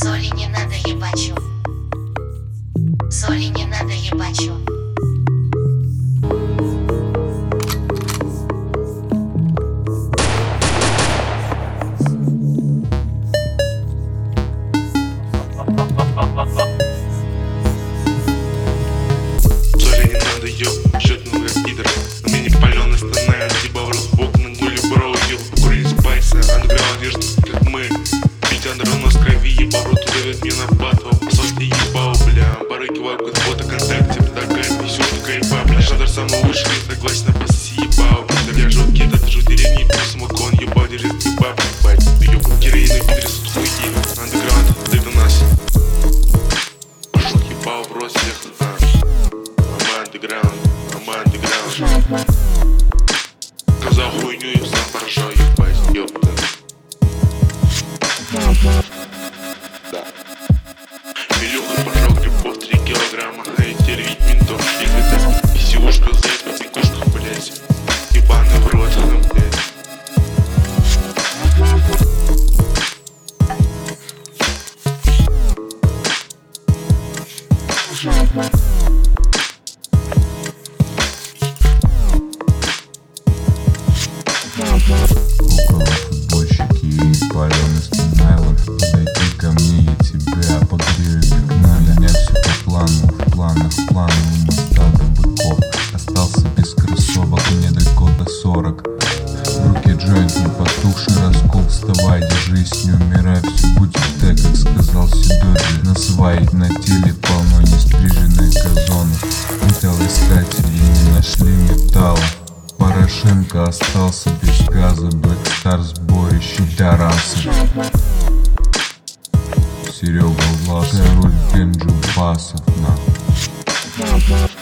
Соли не надо, ебачу. Соли не надо, ебачу. Соли не надо, ёб, жирный как пидор. На мне не палёный становится, ебал разбок на гуле, бро, ёб. Курить спайса, андеграунд держит, как мы. Пить андер у нас в крови, ебал, рот удавит мне на батл. Посольте ебал, бля, барыги вайб, фото контакте. Такая писюшка, кайфа, бля. Шадр самый высший, согласен, паси, ебал. Я жёлткий, это жу деревни, плюс макон, ебал, держит, ебал, ебать. Ёб, героины, пидоры, суд хуйни. Андеграунд, ты до нас. Пошёл ебал, в рот всех, Андеграунд, андеграунд. Сказал хуйню и сам поражал, ебать, ёпта. Да. Илюха пожал грибов 3 килограмма, а я теперь ведь ментов шлигата. Писюшка, зайц по пикушках, блять. Ебаный в рот, блять. Около футбольщики и палёный Стенайлов. Подойди ко мне, я тебя погрею пикналя. У меня все по плану, в планах у моста до быков. Остался без кроссовок, мне далеко до 40. В руке джойнт не потухший раскол. Вставай, держись, не умирай, все будет так, как сказал Сидоджи. На свае на теле полно нестриженных газонов. Металлоискатели не нашли металла. Порошенко остался без газа, Блэкстар сборище дарасы. Серега Влас, король Бенджу Басов, нахуй.